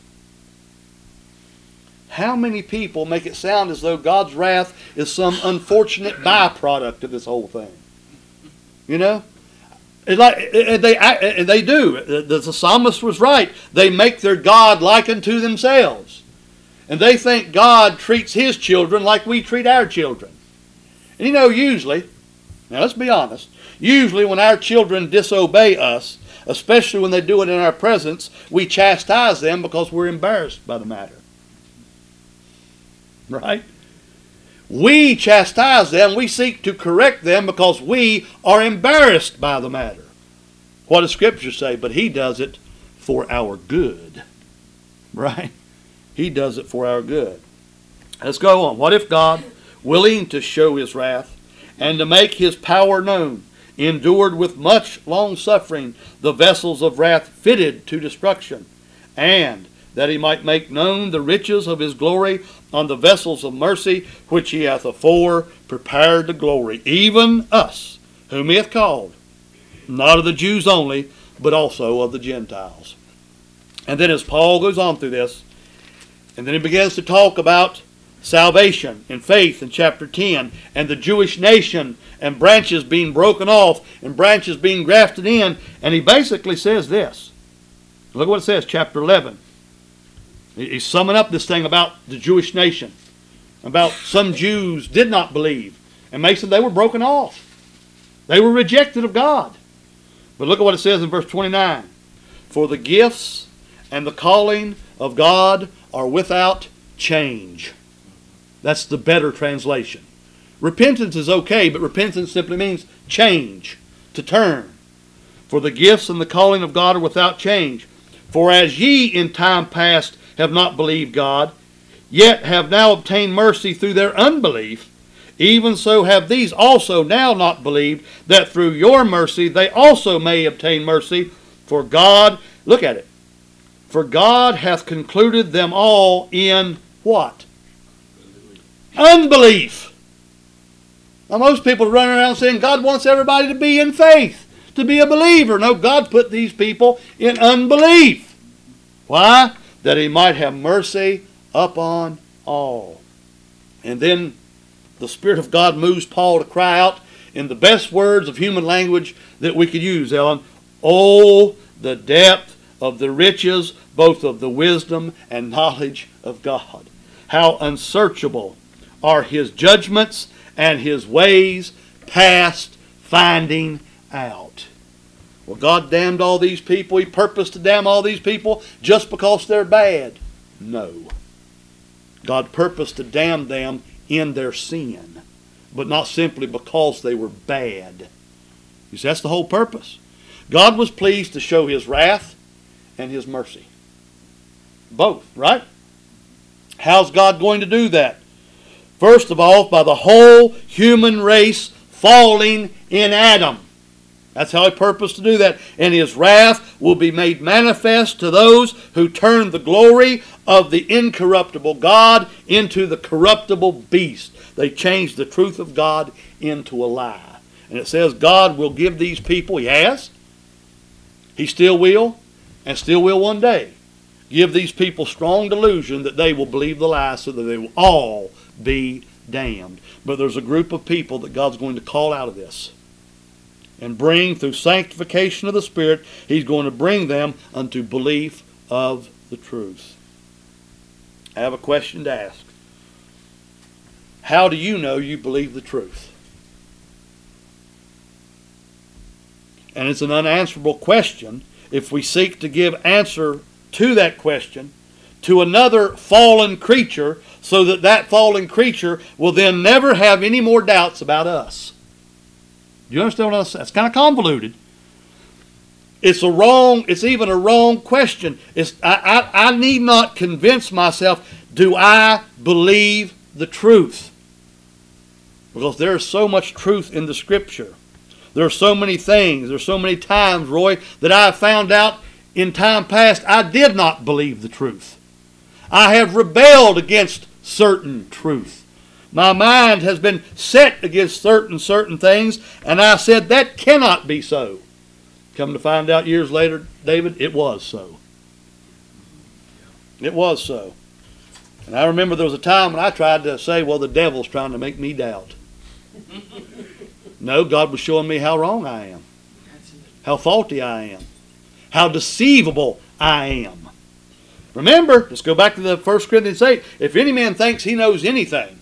[SPEAKER 1] How many people make it sound as though God's wrath is some unfortunate byproduct of this whole thing? You know? It's like, they, they do. The, the psalmist was right. They make their God like unto themselves. And they think God treats His children like we treat our children. And you know, usually, now let's be honest, usually when our children disobey us, especially when they do it in our presence, we chastise them because we're embarrassed by the matter. Right? We chastise them, we seek to correct them because we are embarrassed by the matter. What does Scripture say? But He does it for our good. Right? He does it for our good. Let's go on. What if God, willing to show His wrath and to make His power known, endured with much long suffering the vessels of wrath fitted to destruction, and that He might make known the riches of His glory on the vessels of mercy, which He hath afore prepared to glory, even us, whom He hath called, not of the Jews only, but also of the Gentiles. And then as Paul goes on through this, and then he begins to talk about salvation and faith in chapter ten, and the Jewish nation, and branches being broken off, and branches being grafted in, and he basically says this. Look what it says, chapter eleven. He's summing up this thing about the Jewish nation, about some Jews did not believe, and makes them they were broken off. They were rejected of God. But look at what it says in verse twenty-nine. For the gifts and the calling of God are without change. That's the better translation. Repentance is okay, but repentance simply means change, to turn. For the gifts and the calling of God are without change. For as ye in time past have not believed God, yet have now obtained mercy through their unbelief, even so have these also now not believed, that through your mercy they also may obtain mercy. For God, look at it, for God hath concluded them all in what? Unbelief. Now most people run around saying God wants everybody to be in faith, to be a believer. No, God put these people in unbelief. Why? that he might have mercy upon all. And then the Spirit of God moves Paul to cry out in the best words of human language that we could use, Ellen. Oh, the depth of the riches, both of the wisdom and knowledge of God. How unsearchable are his judgments and his ways past finding out. Well, God damned all these people. He purposed to damn all these people just because they're bad. No. God purposed to damn them in their sin, but not simply because they were bad. You see, that's the whole purpose. God was pleased to show his wrath and his mercy. Both, right? How's God going to do that? First of all, by the whole human race falling in Adam. That's how he purposed to do that. And his wrath will be made manifest to those who turn the glory of the incorruptible God into the corruptible beast. They changed the truth of God into a lie. And it says God will give these people, he has, he still will, and still will one day, give these people strong delusion that they will believe the lie so that they will all be damned. But there's a group of people that God's going to call out of this and bring, through sanctification of the Spirit, he's going to bring them unto belief of the truth. I have a question to ask. How do you know you believe the truth? And it's an unanswerable question if we seek to give answer to that question to another fallen creature, so that that fallen creature will then never have any more doubts about us. Do you understand what I'm saying? It's kind of convoluted. It's a wrong, it's even a wrong question. It's, I, I, I need not convince myself, do I believe the truth? Because there is so much truth in the Scripture. There are so many things, there are so many times, Roy, that I have found out in time past I did not believe the truth. I have rebelled against certain truth. My mind has been set against certain, certain things, and I said that cannot be so. Come to find out years later, David, it was so. It was so. And I remember there was a time when I tried to say, well, the devil's trying to make me doubt. No, God was showing me how wrong I am, how faulty I am, how deceivable I am. Remember, let's go back to the First Corinthians eight. If any man thinks he knows anything,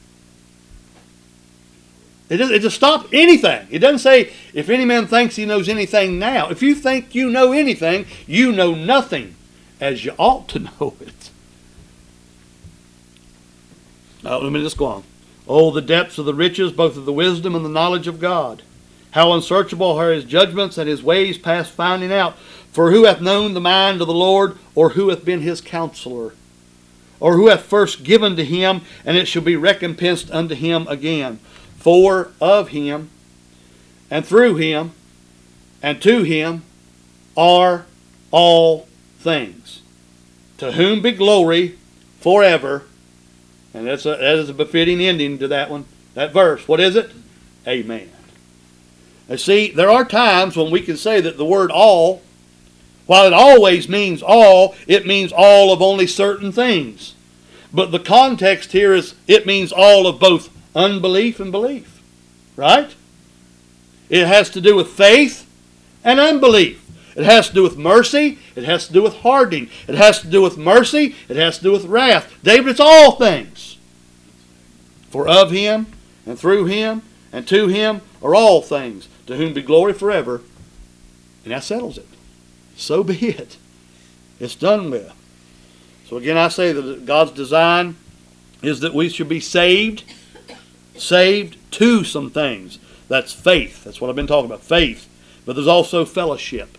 [SPEAKER 1] it doesn't, it just stops anything. It doesn't say, if any man thinks he knows anything now. If you think you know anything, you know nothing, as you ought to know it. Now, let me just go on. Oh, the depths of the riches, both of the wisdom and the knowledge of God. How unsearchable are his judgments and his ways past finding out. For who hath known the mind of the Lord, or who hath been his counselor? Or who hath first given to him, and it shall be recompensed unto him again? For of him, and through him, and to him are all things. To whom be glory forever. And that's a, that is a befitting ending to that one. That verse. What is it? Amen. Now see, there are times when we can say that the word all, while it always means all, it means all of only certain things. But the context here is it means all of both unbelief and belief. Right? It has to do with faith and unbelief. It has to do with mercy. It has to do with hardening. It has to do with mercy. It has to do with wrath. David, it's all things. For of him, and through him, and to him are all things, to whom be glory forever. And that settles it. So be it. It's done with. So again, I say that God's design is that we should be saved, saved to some things. That's faith. That's what I've been talking about, faith. But there's also fellowship.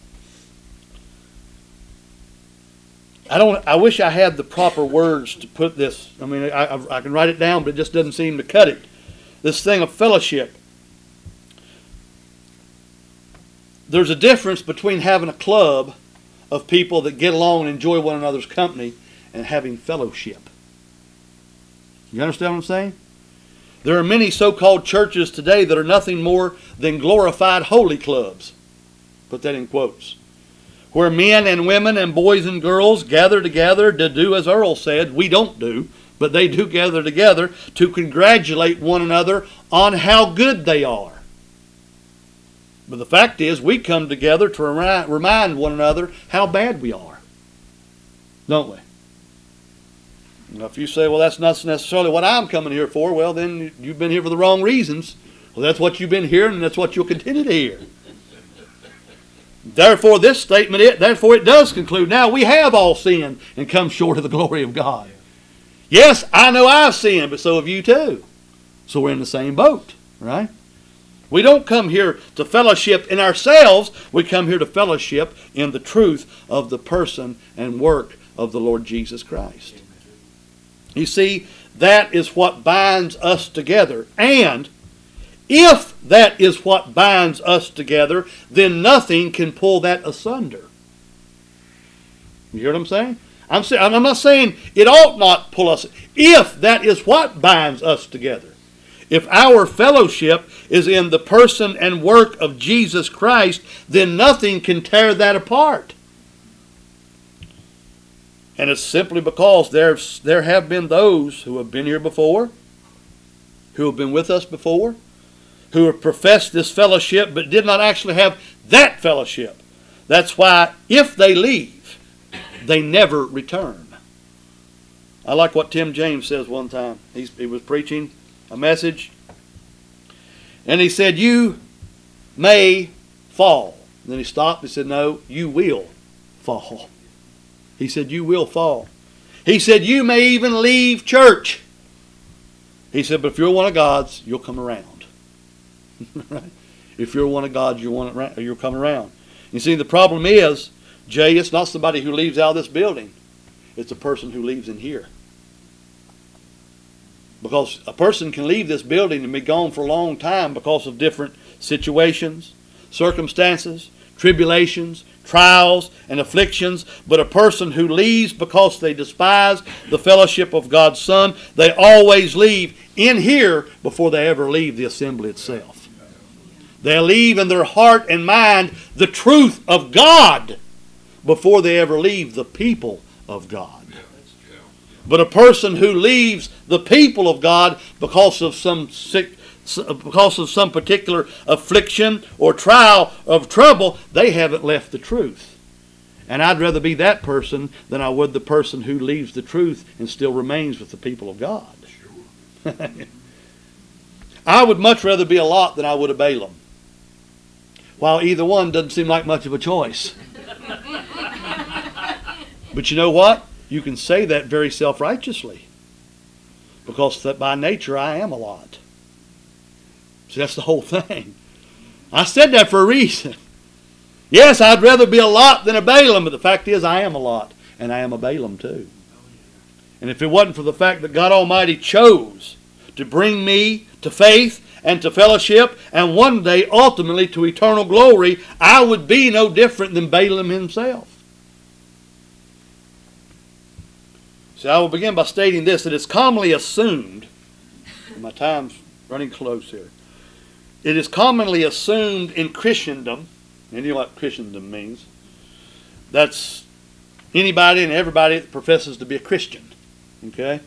[SPEAKER 1] I don't. I wish I had the proper words to put this. I mean, I, I, I can write it down, but it just doesn't seem to cut it. This thing of fellowship. There's a difference between having a club of people that get along and enjoy one another's company and having fellowship. You understand what I'm saying? There are many so-called churches today that are nothing more than glorified holy clubs. Put that in quotes. where men and women and boys and girls gather together to do as Earl said. We don't do, but they do gather together to congratulate one another on how good they are. But the fact is, we come together to remind one another how bad we are. Don't we? Now, if you say, well, that's not necessarily what I'm coming here for, well, then you've been here for the wrong reasons. Well, that's what you've been hearing, and that's what you'll continue to hear. Therefore, this statement, it, therefore it does conclude, now we have all sinned and come short of the glory of God. Yes, I know I've sinned, but so have you too. So we're in the same boat, right? We don't come here to fellowship in ourselves. We come here to fellowship in the truth of the person and work of the Lord Jesus Christ. You see, that is what binds us together. And if that is what binds us together, then nothing can pull that asunder. You hear what I'm saying? I'm, say, I'm not saying it ought not pull us. If that is what binds us together. If our fellowship is in the person and work of Jesus Christ, then nothing can tear that apart. And it's simply because there's, there have been those who have been here before, who have been with us before, who have professed this fellowship but did not actually have that fellowship. That's why if they leave, they never return. I like what Tim James says one time. He's, he was preaching a message, and he said, you may fall. And then he stopped and said, no, you will fall. He said, you will fall. He said, you may even leave church. He said, but if you're one of God's, you'll come around. Right? If you're one of God's, you'll, want, you'll come around. You see, the problem is, Jay, it's not somebody who leaves out of this building. It's a person who leaves in here. Because a person can leave this building and be gone for a long time because of different situations, circumstances, tribulations, trials, and afflictions. But a person who leaves because they despise the fellowship of God's Son, they always leave in here before they ever leave the assembly itself. They leave in their heart and mind the truth of God before they ever leave the people of God. But a person who leaves the people of God because of some sick, because of some particular affliction or trial of trouble, they haven't left the truth. And I'd rather be that person than I would the person who leaves the truth and still remains with the people of God. Sure. I would much rather be a Lot than I would a Balaam. While either one doesn't seem like much of a choice. But you know what? You can say that very self-righteously. Because that by nature I am a Lot. See, that's the whole thing. I said that for a reason. Yes, I'd rather be a Lot than a Balaam, but the fact is I am a Lot, and I am a Balaam too. And if it wasn't for the fact that God Almighty chose to bring me to faith and to fellowship, and one day ultimately to eternal glory, I would be no different than Balaam himself. So I will begin by stating this, that it's commonly assumed, my time's running close here, it is commonly assumed in Christendom, and you know what Christendom means, that's anybody and everybody that professes to be a Christian, okay?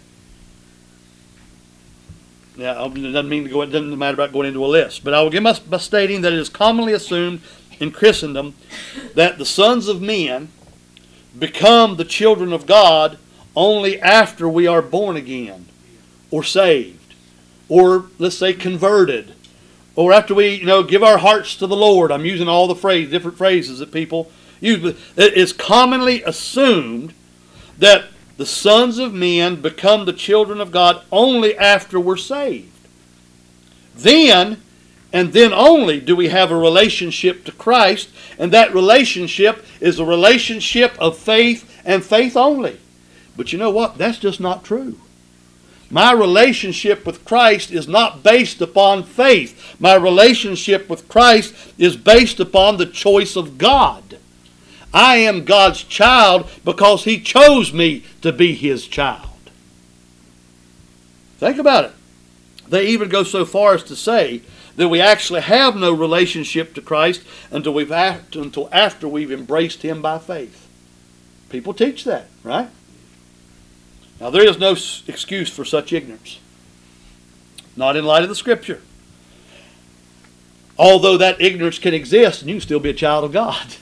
[SPEAKER 1] Now, it doesn't mean to go, it doesn't matter about going into a list, but I will begin by, by stating that it is commonly assumed in Christendom that the sons of men become the children of God only after we are born again, or saved, or let's say converted, or after we, you know, give our hearts to the Lord. I'm using all the phrase, different phrases that people use, but it is commonly assumed that the sons of men become the children of God only after we're saved. Then, and then only, do we have a relationship to Christ, and that relationship is a relationship of faith and faith only. But you know what? That's just not true. My relationship with Christ is not based upon faith. My relationship with Christ is based upon the choice of God. I am God's child because He chose me to be His child. Think about it. They even go so far as to say that we actually have no relationship to Christ until we've until after we've embraced Him by faith. People teach that, right? Now there is no excuse for such ignorance. Not in light of the Scripture. Although that ignorance can exist and you can still be a child of God.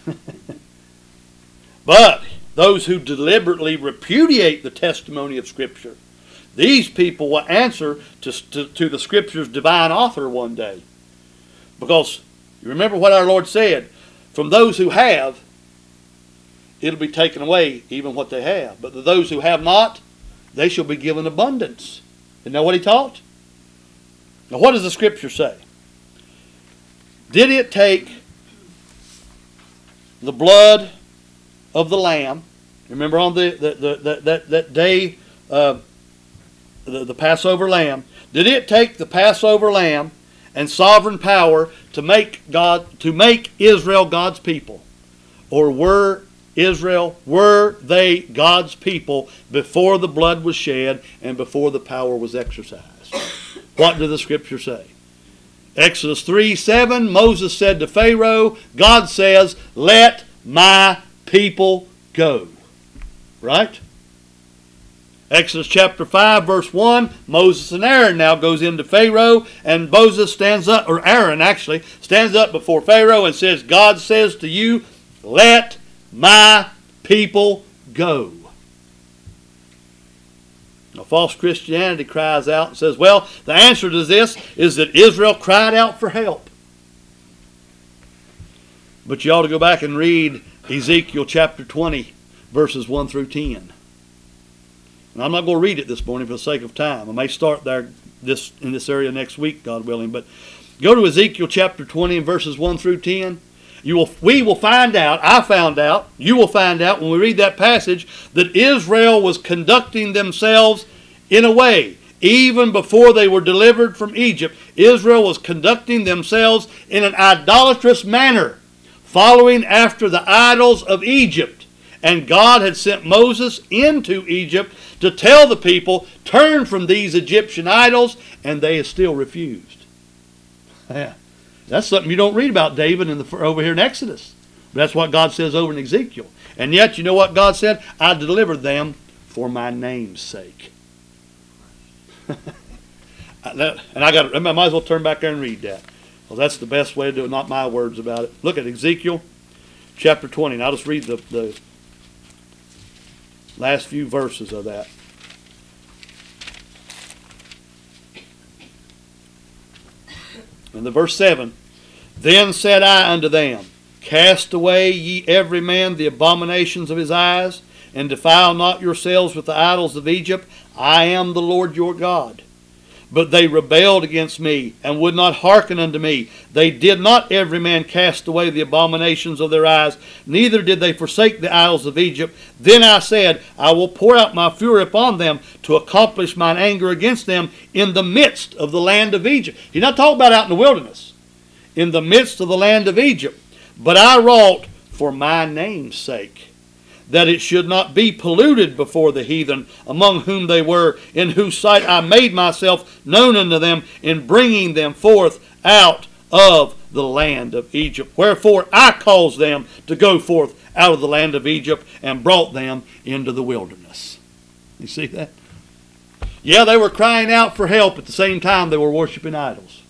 [SPEAKER 1] But those who deliberately repudiate the testimony of Scripture, these people will answer to, to, to the Scripture's divine author one day. Because you remember what our Lord said, from those who have, it'll be taken away even what they have. But to those who have not, they shall be given abundance. Isn't that what He taught? Now what does the Scripture say? Did it take the blood of the lamb? Remember on the, the, the, the that, that day, uh, the, the Passover lamb. Did it take the Passover lamb and sovereign power to make God to make Israel God's people? Or were Israel, were they God's people before the blood was shed and before the power was exercised? What does the Scripture say? Exodus three seven, Moses said to Pharaoh, God says, let my people go. Right? Exodus chapter five verse one, Moses and Aaron now goes into Pharaoh, and Moses stands up, or Aaron actually, stands up before Pharaoh and says, God says to you, let my people go. Now, false Christianity cries out and says, well, the answer to this is that Israel cried out for help. But you ought to go back and read Ezekiel chapter twenty, verses one through ten. And I'm not going to read it this morning for the sake of time. I may start there this in this area next week, God willing. But go to Ezekiel chapter twenty and verses one through ten. You will, we will find out, I found out, you will find out when we read that passage, that Israel was conducting themselves in a way, even before they were delivered from Egypt, Israel was conducting themselves in an idolatrous manner, following after the idols of Egypt. And God had sent Moses into Egypt to tell the people, turn from these Egyptian idols, and they still refused. Yeah. That's something you don't read about David in the, over here in Exodus. But that's what God says over in Ezekiel. And yet, you know what God said? I delivered them for my name's sake. And I got. I might as well turn back there and read that. Well, that's the best way to do it, not my words about it. Look at Ezekiel chapter twenty. And I'll just read the, the last few verses of that. In the verse seven, then said I unto them, cast away ye every man the abominations of his eyes, and defile not yourselves with the idols of Egypt. I am the Lord your God. But they rebelled against me, and would not hearken unto me. They did not every man cast away the abominations of their eyes, neither did they forsake the idols of Egypt. Then I said, I will pour out my fury upon them, to accomplish mine anger against them in the midst of the land of Egypt. He's not talking about out in the wilderness. In the midst of the land of Egypt. But I wrought for my name's sake, that it should not be polluted before the heathen, among whom they were, in whose sight I made myself known unto them, in bringing them forth out of the land of Egypt. Wherefore I caused them to go forth out of the land of Egypt, and brought them into the wilderness. You see that? Yeah, they were crying out for help at the same time they were worshiping idols.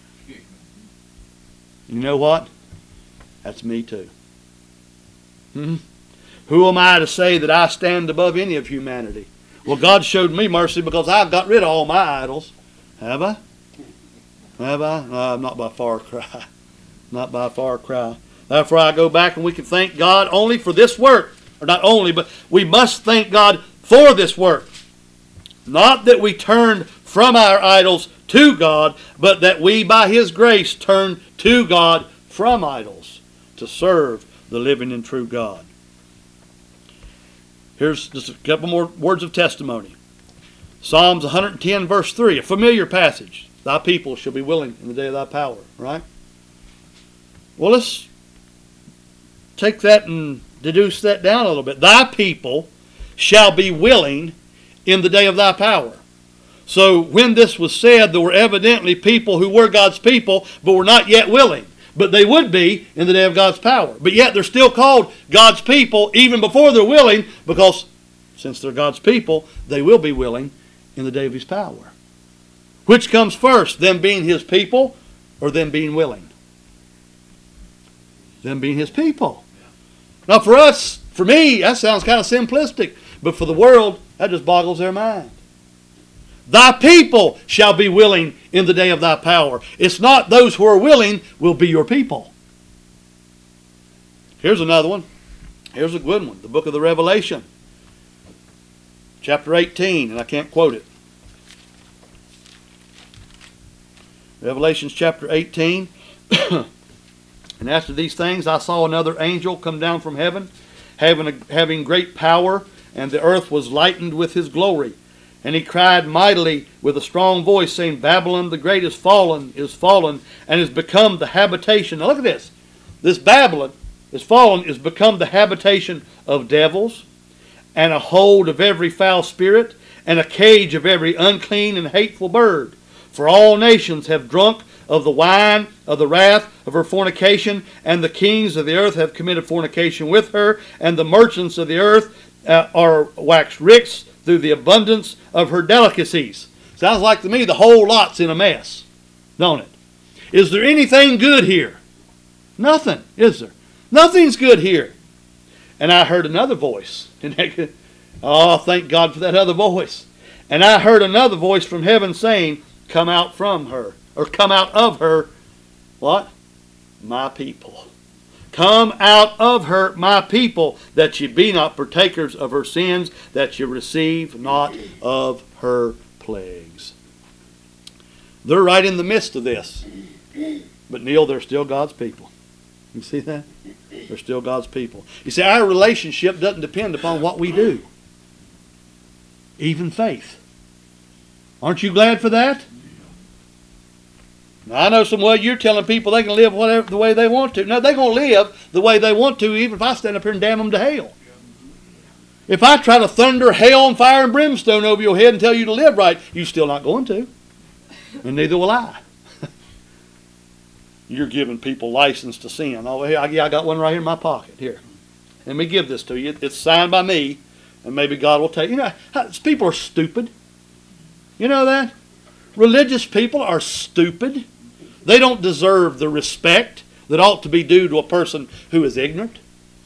[SPEAKER 1] You know what? That's me too. Hmm? Who am I to say that I stand above any of humanity? Well, God showed me mercy because I've got rid of all my idols. Have I? Have I? No, not by far cry. Not by far cry. Therefore I go back and we can thank God only for this work. Or not only, but we must thank God for this work. Not that we turned from our idols to God, but that we by His grace turned to God from idols to serve the living and true God. Here's just a couple more words of testimony. Psalms one hundred ten verse three, a familiar passage. Thy people shall be willing in the day of thy power, right? Well, let's take that and deduce that down a little bit. Thy people shall be willing in the day of thy power. So when this was said, there were evidently people who were God's people, but were not yet willing. But they would be in the day of God's power. But yet they're still called God's people even before they're willing, because since they're God's people, they will be willing in the day of His power. Which comes first, them being His people or them being willing? Them being His people. Now for us, for me, that sounds kind of simplistic. But for the world, that just boggles their mind. Thy people shall be willing in the day of thy power. It's not those who are willing will be your people. Here's another one. Here's a good one. The book of the Revelation. Chapter eighteen, and I can't quote it. Revelations chapter eighteen. And after these things I saw another angel come down from heaven, having, a, having great power, and the earth was lightened with his glory. And he cried mightily with a strong voice, saying, Babylon the great is fallen, is fallen, and is become the habitation. Now look at this. This Babylon is fallen, is become the habitation of devils, and a hold of every foul spirit, and a cage of every unclean and hateful bird. For all nations have drunk of the wine of the wrath of her fornication, and the kings of the earth have committed fornication with her, and the merchants of the earth uh, are waxed rich through the abundance of her delicacies. Sounds like to me the whole lot's in a mess, don't it? Is there anything good here? Nothing, is there? Nothing's good here. And I heard another voice. Oh, thank God for that other voice. And I heard another voice from heaven saying, come out from her, or come out of her, what? My people. Come out of her, my people, that ye be not partakers of her sins, that ye receive not of her plagues. They're right in the midst of this. But Neil, they're still God's people. You see that? They're still God's people. You see, our relationship doesn't depend upon what we do. Even faith. Aren't you glad for that? Now, I know some way you're telling people they can live whatever the way they want to. No, they're going to live the way they want to, even if I stand up here and damn them to hell. If I try to thunder hell and fire and brimstone over your head and tell you to live right, you're still not going to. And neither will I. You're giving people license to sin. Oh, yeah, I got one right here in my pocket. Here. Let me give this to you. It's signed by me, and maybe God will take. You know, people are stupid. You know that? Religious people are stupid. They don't deserve the respect that ought to be due to a person who is ignorant.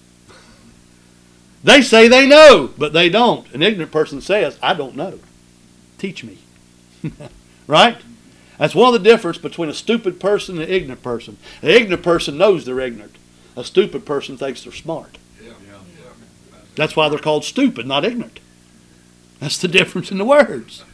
[SPEAKER 1] They say they know, but they don't. An ignorant person says, I don't know. Teach me. Right? That's one of the difference between a stupid person and an ignorant person. An ignorant person knows they're ignorant. A stupid person thinks they're smart. Yeah. Yeah. That's why they're called stupid, not ignorant. That's the difference in the words.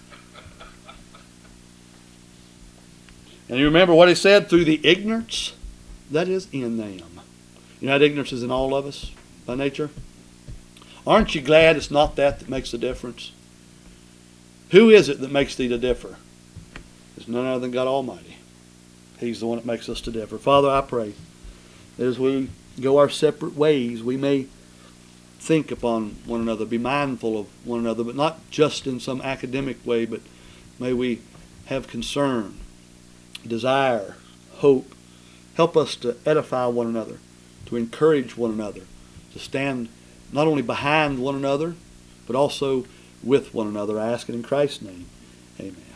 [SPEAKER 1] And you remember what he said? Through the ignorance that is in them. You know that ignorance is in all of us by nature? Aren't you glad it's not that that makes the difference? Who is it that makes thee to differ? It's none other than God Almighty. He's the one that makes us to differ. Father, I pray that as we go our separate ways, we may think upon one another, be mindful of one another, but not just in some academic way, but may we have concern, desire, hope. Help us to edify one another, to encourage one another, to stand not only behind one another, but also with one another. I ask it in Christ's name. Amen.